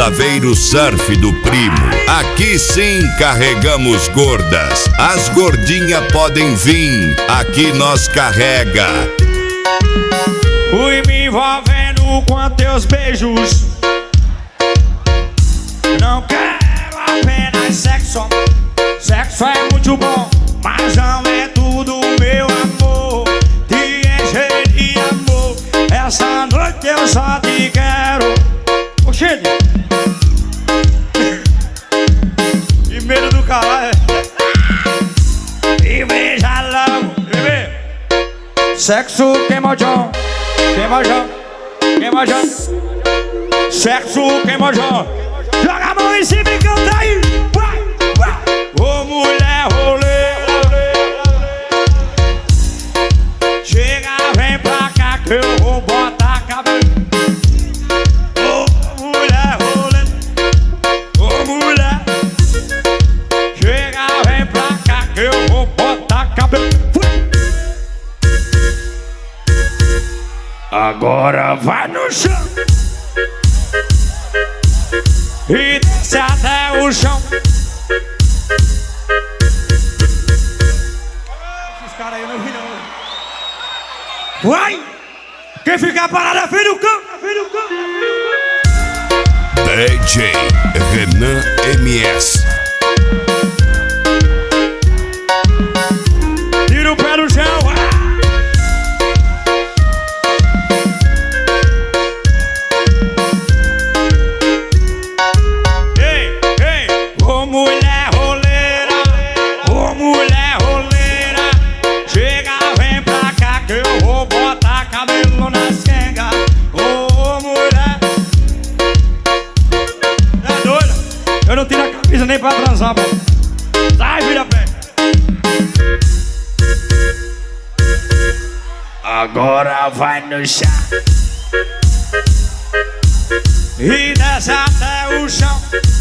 Saveiro Surf do Primo. Aqui sim carregamos gordas. As gordinhas podem vir, aqui nós carrega. Fui me envolvendo com teus beijos. Não quero apenas sexo. Sexo é muito bom, mas não é tudo, meu amor. Te encher de amor. Essa noite eu só te quero. Oxente! Que medo do caralho. E beija logo, bebê. Sexo queima o John. Queima John. Queima John. Sexo queima John. Joga a mão em cima e canta aí. Vai, vai. Ô mulher roleira, chega, vem pra cá que eu vou botar cabelo. Ô mulher roleira, ô mulher, chega, vem pra cá que eu vou botar cabelo. Agora vai no chão e desce até o chão. Esses caras aí eu não vi não. Vai! Quem ficar parado é filho do cão! Filho do cão! DJ Renan MS. Tira o pé do chão! Mulher roleira, ô mulher roleira, chega, vem pra cá que eu vou botar cabelo nas quengas. Ô mulher, é doida? Eu não tiro a camisa nem pra transar, pô. Sai, vira pé. Agora vai no chão e desce até o chão.